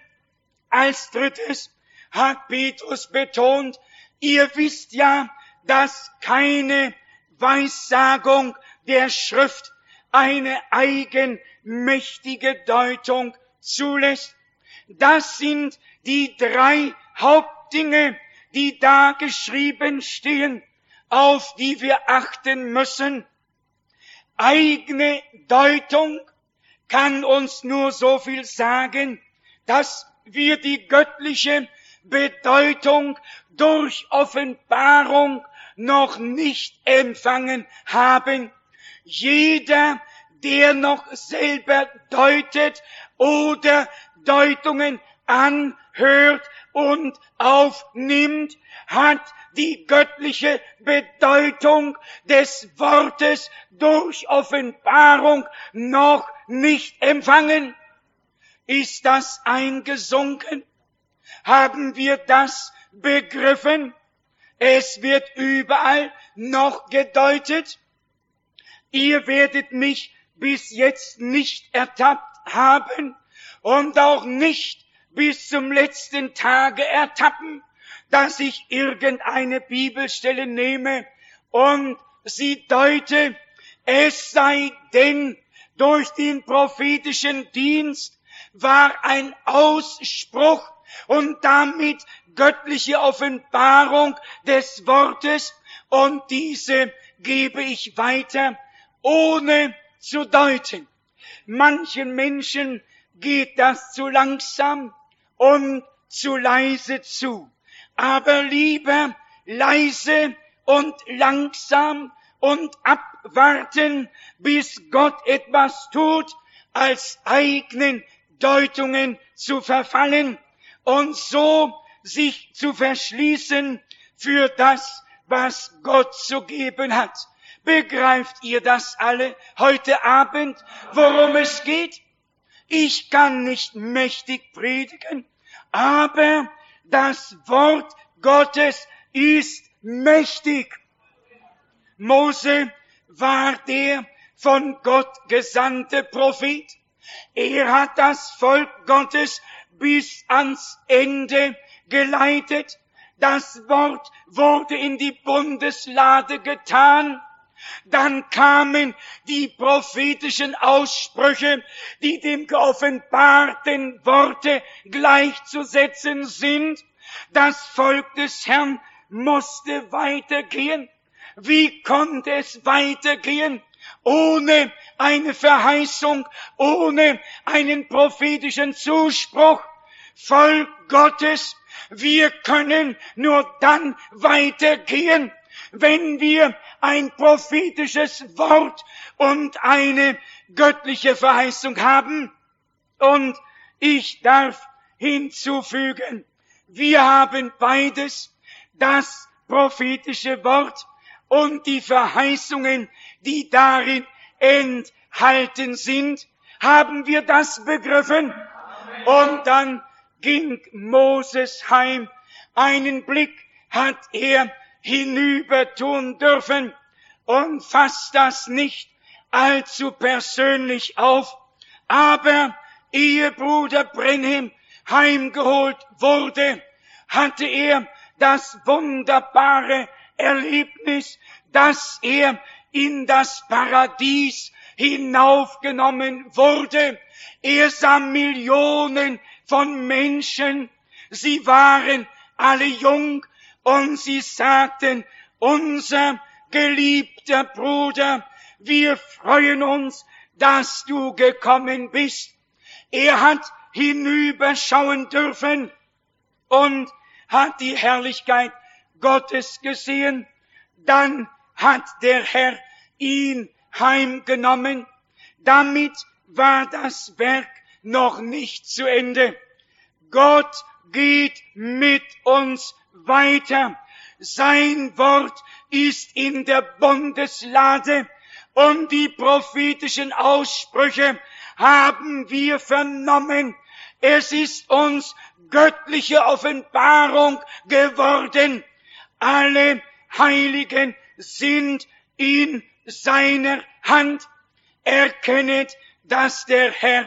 Als drittes hat Petrus betont, ihr wisst ja, dass keine Weissagung der Schrift eine eigenmächtige Deutung zulässt. Das sind die drei Hauptdinge, die da geschrieben stehen, auf die wir achten müssen. Eigene Deutung kann uns nur so viel sagen, dass wir die göttliche Bedeutung durch Offenbarung noch nicht empfangen haben. Jeder, der noch selber deutet oder Deutungen anhört und aufnimmt, hat die göttliche Bedeutung des Wortes durch Offenbarung noch nicht empfangen. Ist das eingesunken? Haben wir das begriffen? Es wird überall noch gedeutet. Ihr werdet mich bis jetzt nicht ertappt haben und auch nicht bis zum letzten Tage ertappen, dass ich irgendeine Bibelstelle nehme und sie deute, es sei denn, durch den prophetischen Dienst war ein Ausspruch und damit göttliche Offenbarung des Wortes, und diese gebe ich weiter, ohne zu deuten. Manchen Menschen geht das zu langsam und zu leise zu. Aber lieber leise und langsam und abwarten, bis Gott etwas tut, als eigenen Deutungen zu verfallen und so sich zu verschließen für das, was Gott zu geben hat. Begreift ihr das alle heute Abend, worum es geht? Ich kann nicht mächtig predigen, aber das Wort Gottes ist mächtig. Mose war der von Gott gesandte Prophet. Er hat das Volk Gottes bis ans Ende geleitet. Das Wort wurde in die Bundeslade getan. Dann kamen die prophetischen Aussprüche, die dem geoffenbarten Worte gleichzusetzen sind. Das Volk des Herrn musste weitergehen. Wie konnte es weitergehen? Ohne eine Verheißung, ohne einen prophetischen Zuspruch. Volk Gottes, wir können nur dann weitergehen, wenn wir ein prophetisches Wort und eine göttliche Verheißung haben. Und ich darf hinzufügen, wir haben beides, das prophetische Wort und die Verheißungen, die darin enthalten sind. Haben wir das begriffen? Amen. Und dann ging Moses heim. Einen Blick hat er hinüber tun dürfen und fasst das nicht allzu persönlich auf. Aber ehe Bruder Branham heimgeholt wurde, hatte er das wunderbare Erlebnis, dass er in das Paradies hinaufgenommen wurde. Er sah Millionen von Menschen. Sie waren alle jung und sie sagten, unser geliebter Bruder, wir freuen uns, dass du gekommen bist. Er hat hinüberschauen dürfen und hat die Herrlichkeit Gottes gesehen. Dann hat der Herr ihn heimgenommen. Damit war das Werk noch nicht zu Ende. Gott geht mit uns weiter. Sein Wort ist in der Bundeslade und die prophetischen Aussprüche haben wir vernommen. Es ist uns göttliche Offenbarung geworden. Alle Heiligen sind in seiner Hand. Erkennet, dass der Herr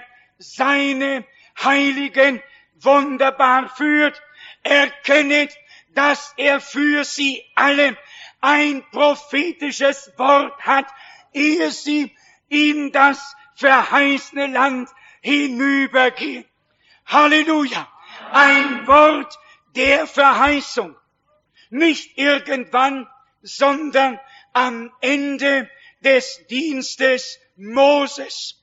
seine Heiligen wunderbar führt. Erkennet, dass er für sie alle ein prophetisches Wort hat, ehe sie in das verheißene Land hinübergehen. Halleluja! Ein Wort der Verheißung. Nicht irgendwann, sondern am Ende des Dienstes Moses.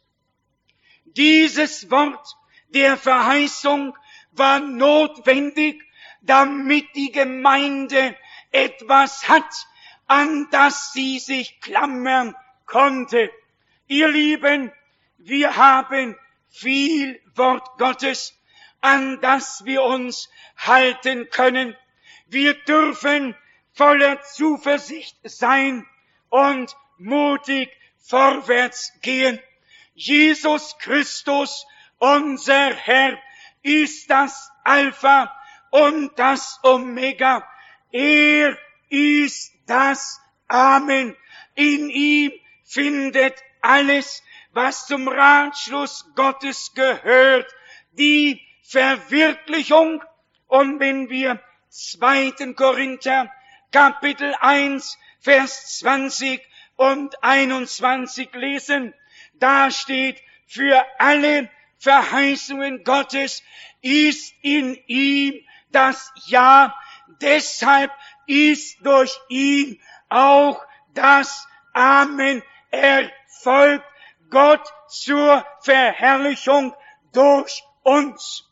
Dieses Wort der Verheißung war notwendig, damit die Gemeinde etwas hat, an das sie sich klammern konnte. Ihr Lieben, wir haben viel Wort Gottes, an das wir uns halten können. Wir dürfen voller Zuversicht sein und mutig vorwärts gehen. Jesus Christus, unser Herr, ist das Alpha und das Omega. Er ist das Amen. In ihm findet alles, was zum Ratschluss Gottes gehört, die Verwirklichung. Und wenn wir zweiten Korinther, Kapitel eins, Vers zwanzig und einundzwanzig lesen, da steht, für alle Verheißungen Gottes ist in ihm das Ja, deshalb ist durch ihn auch das Amen erfolgt, Gott zur Verherrlichung durch uns.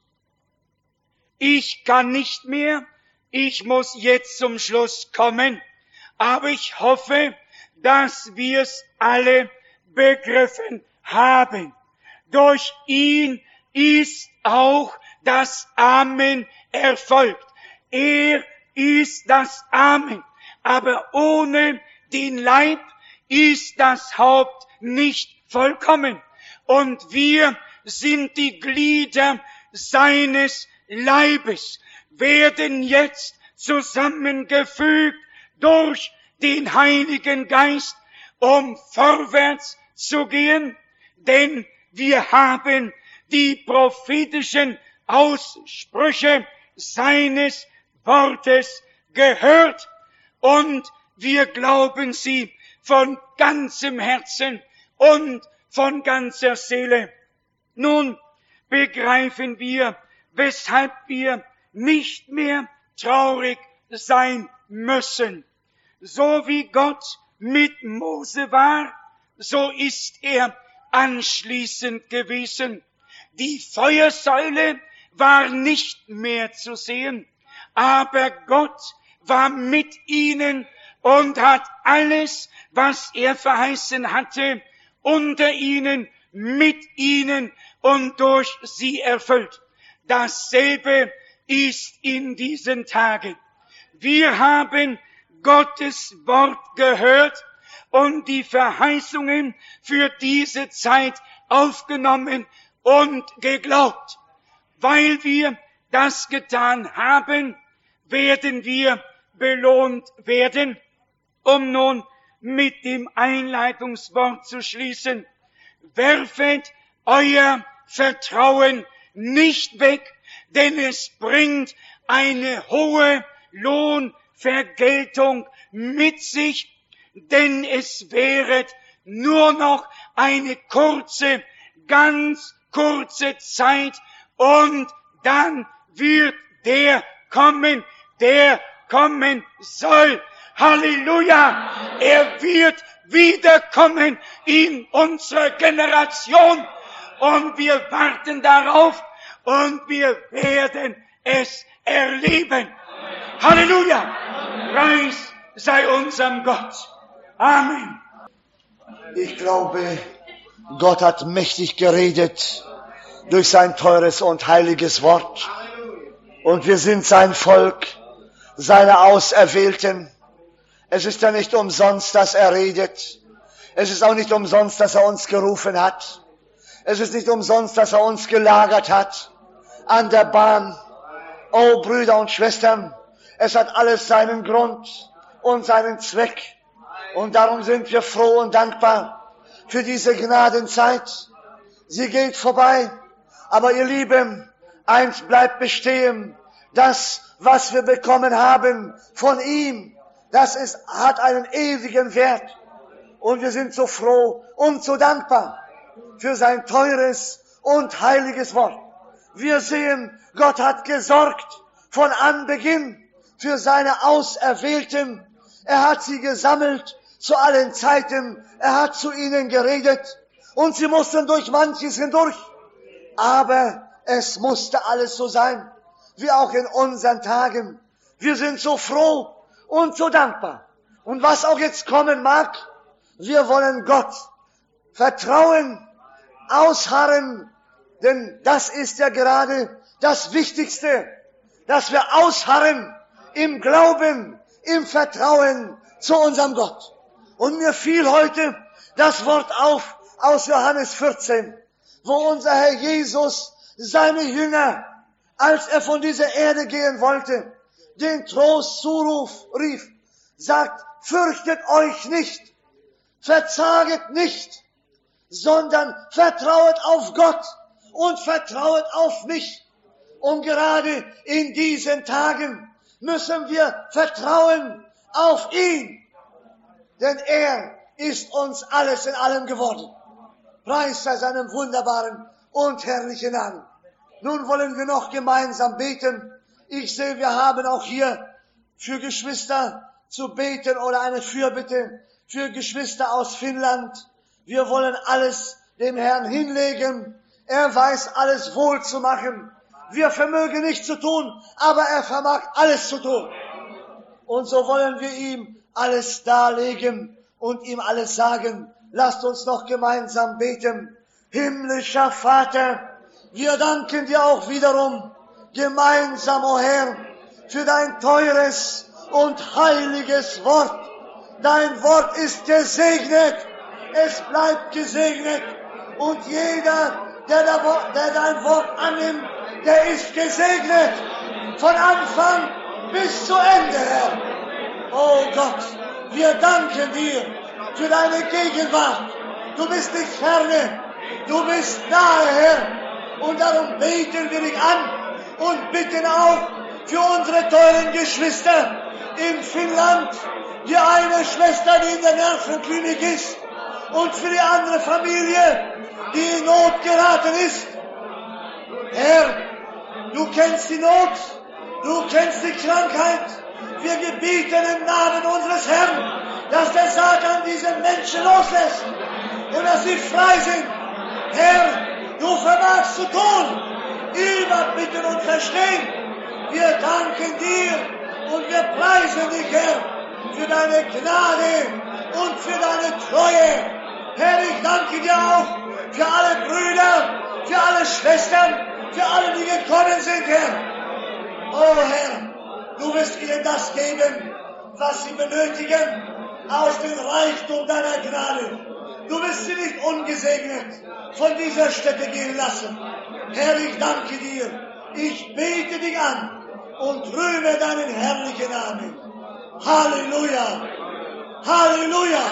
Ich kann nicht mehr, ich muss jetzt zum Schluss kommen, aber ich hoffe, dass wir es alle begriffen haben. Durch ihn ist auch das Amen erfolgt. Er ist das Amen. Aber ohne den Leib ist das Haupt nicht vollkommen. Und wir sind die Glieder seines Leibes, werden jetzt zusammengefügt durch den Heiligen Geist, um vorwärts zu gehen, denn wir haben die prophetischen Aussprüche seines Wortes gehört und wir glauben sie von ganzem Herzen und von ganzer Seele. Nun begreifen wir, weshalb wir nicht mehr traurig sein müssen. So wie Gott mit Mose war, so ist er anschließend gewesen. Die Feuersäule war nicht mehr zu sehen, aber Gott war mit ihnen und hat alles, was er verheißen hatte, unter ihnen, mit ihnen und durch sie erfüllt. Dasselbe ist in diesen Tagen. Wir haben Gottes Wort gehört und die Verheißungen für diese Zeit aufgenommen und geglaubt. Weil wir das getan haben, werden wir belohnt werden. Um nun mit dem Einleitungswort zu schließen: Werfet euer Vertrauen nicht weg, denn es bringt eine hohe Lohnvergeltung mit sich, denn es wäret nur noch eine kurze, ganz kurze Zeit und dann wird der kommen, der kommen soll. Halleluja! Er wird wiederkommen in unserer Generation und wir warten darauf und wir werden es erleben. Halleluja! Preis sei unserem Gott. Amen. Ich glaube, Gott hat mächtig geredet durch sein teures und heiliges Wort. Und wir sind sein Volk, seine Auserwählten. Es ist ja nicht umsonst, dass er redet. Es ist auch nicht umsonst, dass er uns gerufen hat. Es ist nicht umsonst, dass er uns gelagert hat an der Bahn. Oh, Brüder und Schwestern, es hat alles seinen Grund und seinen Zweck. Und darum sind wir froh und dankbar für diese Gnadenzeit. Sie geht vorbei. Aber ihr Lieben, eins bleibt bestehen. Das, was wir bekommen haben von ihm, das ist, hat einen ewigen Wert. Und wir sind so froh und so dankbar für sein teures und heiliges Wort. Wir sehen, Gott hat gesorgt von Anbeginn für seine Auserwählten. Er hat sie gesammelt zu allen Zeiten. Er hat zu ihnen geredet. Und sie mussten durch manches hindurch. Aber es musste alles so sein, wie auch in unseren Tagen. Wir sind so froh und so dankbar. Und was auch jetzt kommen mag, wir wollen Gott vertrauen, ausharren, denn das ist ja gerade das Wichtigste, dass wir ausharren im Glauben, im Vertrauen zu unserem Gott. Und mir fiel heute das Wort auf aus Johannes vierzehn, wo unser Herr Jesus seine Jünger, als er von dieser Erde gehen wollte, den Trostzuruf rief, sagt, fürchtet euch nicht, verzaget nicht, sondern vertrauet auf Gott und vertrauet auf mich. Und gerade in diesen Tagen müssen wir vertrauen auf ihn, denn er ist uns alles in allem geworden. Preis sei seinem wunderbaren und herrlichen Namen. Nun wollen wir noch gemeinsam beten. Ich sehe, wir haben auch hier für Geschwister zu beten oder eine Fürbitte für Geschwister aus Finnland. Wir wollen alles dem Herrn hinlegen. Er weiß alles wohl zu machen. Wir vermögen nicht zu tun, aber er vermag alles zu tun. Und so wollen wir ihm alles darlegen und ihm alles sagen. Lasst uns noch gemeinsam beten. Himmlischer Vater, wir danken dir auch wiederum gemeinsam, o Herr, für dein teures und heiliges Wort. Dein Wort ist gesegnet, es bleibt gesegnet. Und jeder, der, der dein Wort annimmt, der ist gesegnet. Von Anfang bis zu Ende, Herr. Oh Gott, wir danken dir für deine Gegenwart. Du bist nicht ferne, du bist nahe, Herr. Und darum beten wir dich an und bitten auch für unsere teuren Geschwister in Finnland, die eine Schwester, die in der Nervenklinik ist, und für die andere Familie, die in Not geraten ist. Herr, du kennst die Not, du kennst die Krankheit. Wir gebieten im Namen unseres Herrn, dass der Satan diese Menschen loslässt und dass sie frei sind. Herr, du vermagst zu tun, überbitten und verstehen. Wir danken dir und wir preisen dich, Herr, für deine Gnade und für deine Treue. Herr, ich danke dir auch für alle Brüder, für alle Schwestern, für alle, die gekommen sind, Herr. Oh Herr, du wirst ihnen das geben, was sie benötigen, aus dem Reichtum deiner Gnade. Du wirst sie nicht ungesegnet von dieser Stätte gehen lassen. Herr, ich danke dir. Ich bete dich an und rühme deinen herrlichen Namen. Halleluja! Halleluja!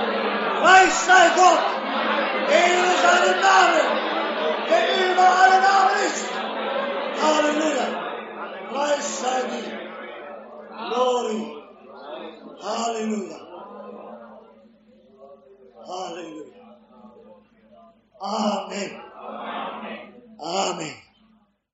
Preis sei Gott! Ehre seinen Namen, der über alle Namen ist. Halleluja! Preis sei dir. Glory. Halleluja. Halleluja. Amen. Amen.